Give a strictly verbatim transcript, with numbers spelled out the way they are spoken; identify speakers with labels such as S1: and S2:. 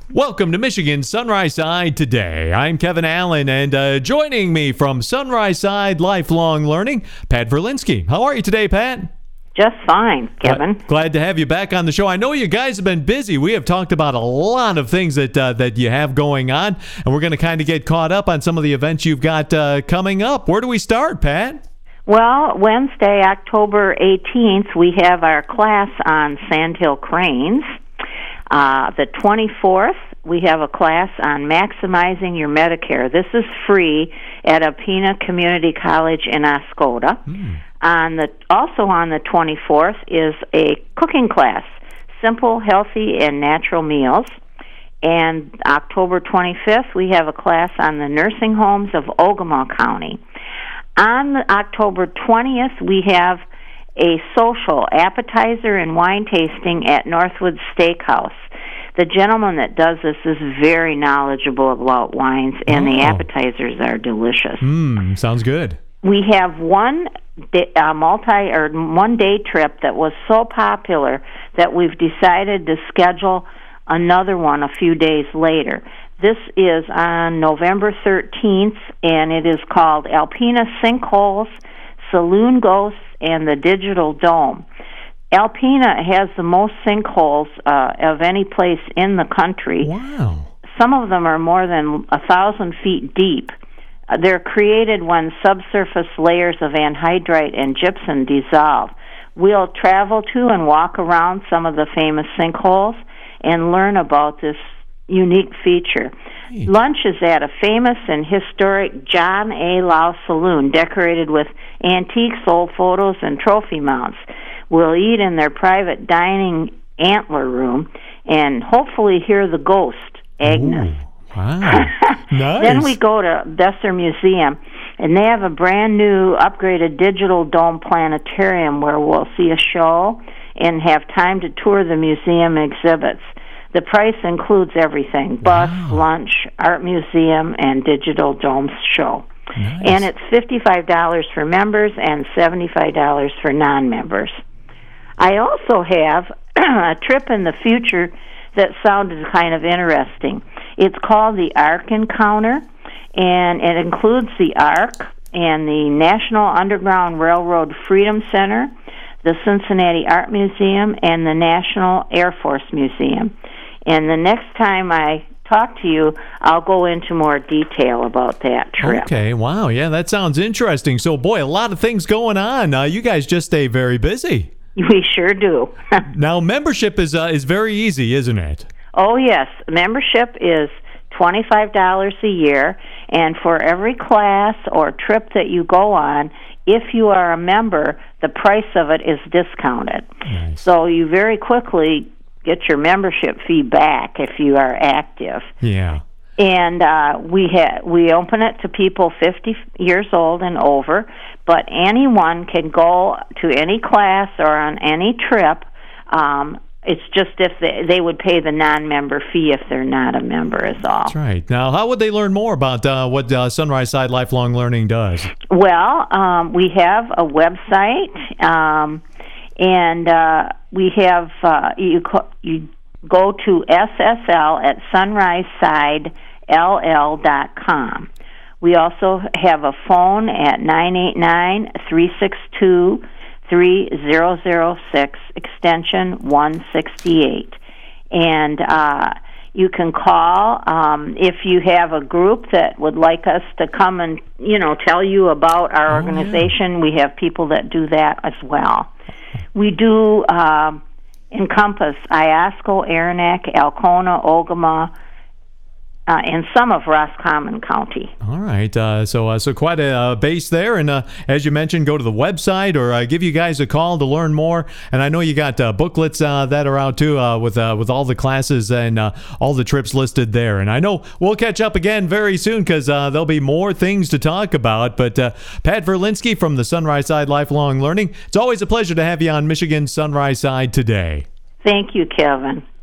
S1: Welcome to Michigan Sunrise Side Today. I'm Kevin Allen, and uh, joining me from Sunrise Side Lifelong Learning, Pat Verlinski. How are you today, Pat?
S2: Just fine, Kevin.
S1: Uh, glad to have you back on the show. I know you guys have been busy. We have talked about a lot of things that uh, that you have going on, and we're going to kind of get caught up on some of the events you've got uh, coming up. Where do we start, Pat?
S2: Well, Wednesday, October eighteenth, we have our class on sandhill cranes. Uh, the twenty-fourth, we have a class on maximizing your Medicare. This is free at Alpena Community College in Oscoda. Mm. On the also on the twenty-fourth is a cooking class, simple, healthy, and natural meals. And October twenty-fifth, we have a class on the nursing homes of Ogama County. On the October twentieth, we have a social appetizer and wine tasting at Northwood Steakhouse. The gentleman that does this is very knowledgeable about wines, and oh. the appetizers are delicious.
S1: Mm, sounds good.
S2: We have one day, uh, multi or one day trip that was so popular that we've decided to schedule another one a few days later. This is on November thirteenth, and it is called Alpena Sinkholes, Saloon Ghosts, and the Digital Dome. Alpena has the most sinkholes uh, of any place in the country.
S1: Wow.
S2: Some of them are more than a thousand feet deep. Uh, they're created when subsurface layers of anhydrite and gypsum dissolve. We'll travel to and walk around some of the famous sinkholes and learn about this unique feature. Hey. Lunch is at a famous and historic John A. Lau Saloon, decorated with antiques, old photos, and trophy mounts. We'll eat in their private dining antler room and hopefully hear the ghost, Agnes.
S1: Ooh, wow. Nice.
S2: Then we go to Besser Museum, and they have a brand new upgraded digital dome planetarium where we'll see a show and have time to tour the museum exhibits. The price includes everything: bus, wow. lunch, art museum, and digital dome show. Nice. And it's fifty-five dollars for members and seventy-five dollars for non-members. I also have a trip in the future that sounded kind of interesting. It's called the Ark Encounter, and it includes the Ark and the National Underground Railroad Freedom Center, the Cincinnati Art Museum, and the National Air Force Museum. And the next time I talk to you, I'll go into more detail about that trip.
S1: Okay, wow, yeah, that sounds interesting. So, boy, a lot of things going on. Uh, you guys just stay very busy.
S2: We sure do.
S1: Now, membership is uh, is very easy, isn't it?
S2: Oh, yes. Membership is twenty-five dollars a year, and for every class or trip that you go on, if you are a member, the price of it is discounted. Nice. So you very quickly get your membership fee back if you are active.
S1: Yeah.
S2: And uh, we ha- we open it to people fifty years old and over, but anyone can go to any class or on any trip. Um, it's just if they, they would pay the non-member fee if they're not a member is all.
S1: That's right. Now, how would they learn more about uh, what uh, Sunrise Side Lifelong Learning does?
S2: Well, um, we have a website, um, and uh, we have uh, you, co- you go to S S L at sunrise side L L dot com. We also have a phone at nine eight nine, three six two, three zero zero six, extension one sixty-eight. And uh, you can call um, if you have a group that would like us to come and, you know, tell you about our oh, organization. Yeah. We have people that do that as well. We do uh, encompass Iosco, Aranac, Alcona, Ogama, Uh, and some of Roscommon County.
S1: All right, uh, so uh, so quite a uh, base there, and uh, as you mentioned, go to the website or uh, give you guys a call to learn more. And I know you got uh, booklets uh, that are out too uh, with uh, with all the classes and uh, all the trips listed there. And I know we'll catch up again very soon because uh, there'll be more things to talk about. But uh, Pat Verlinski from the Sunrise Side Lifelong Learning, it's always a pleasure to have you on Michigan Sunrise Side Today.
S2: Thank you, Kevin.